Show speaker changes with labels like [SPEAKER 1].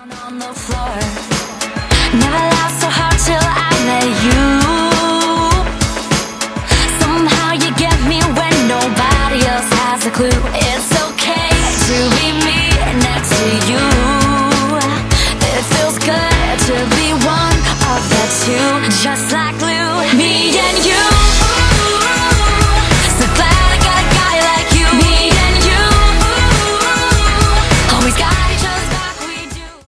[SPEAKER 1] On the floor. Never laughed so hard till I